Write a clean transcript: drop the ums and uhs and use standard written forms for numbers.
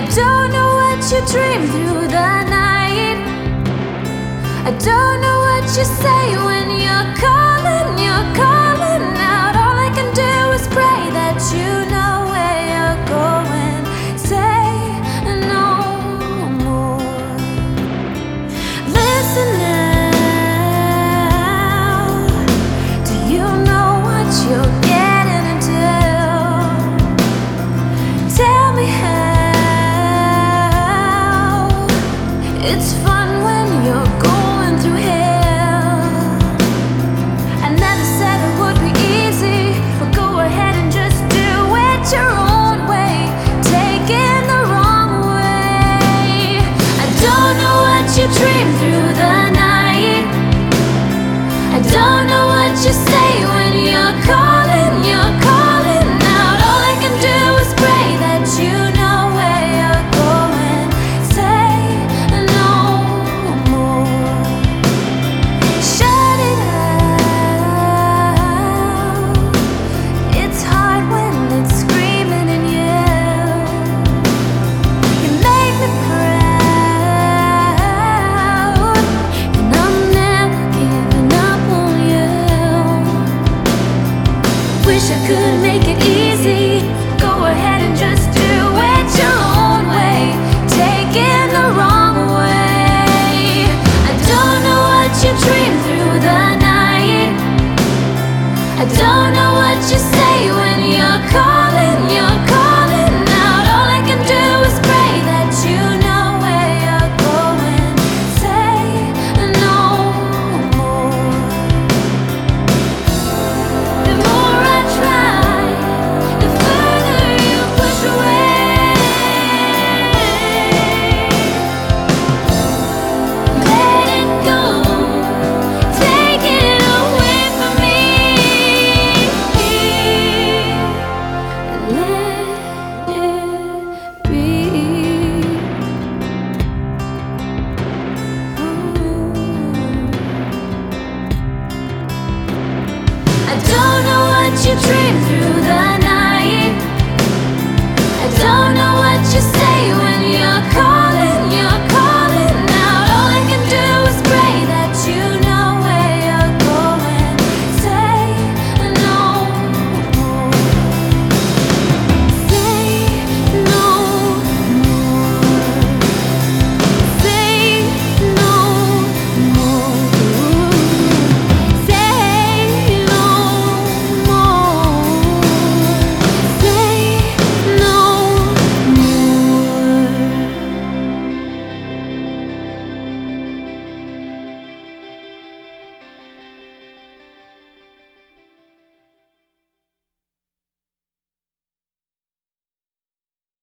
don't know what you dream through the night. I don't know what you say when you're calling out. All I can do is pray that you know where you're going. Say no more. Listen now. Do you know what you're getting into? Tell me how. It's fun when you're going through hell. I never said it would be easy, but go ahead and just do it your own way. Take it the wrong way. I don't know what you dream through the night. I don't know what you say when you're calling out. All I can do is pray that you know where you're going. Say no more. Shut it out. It's hard when it's screaming in you. You make me proud, and I'm never giving up on you. Wish I could make it easy. Go ahead and just do it your own way. Take it the wrong way. I don't know what you dream through the night. I don't know what you say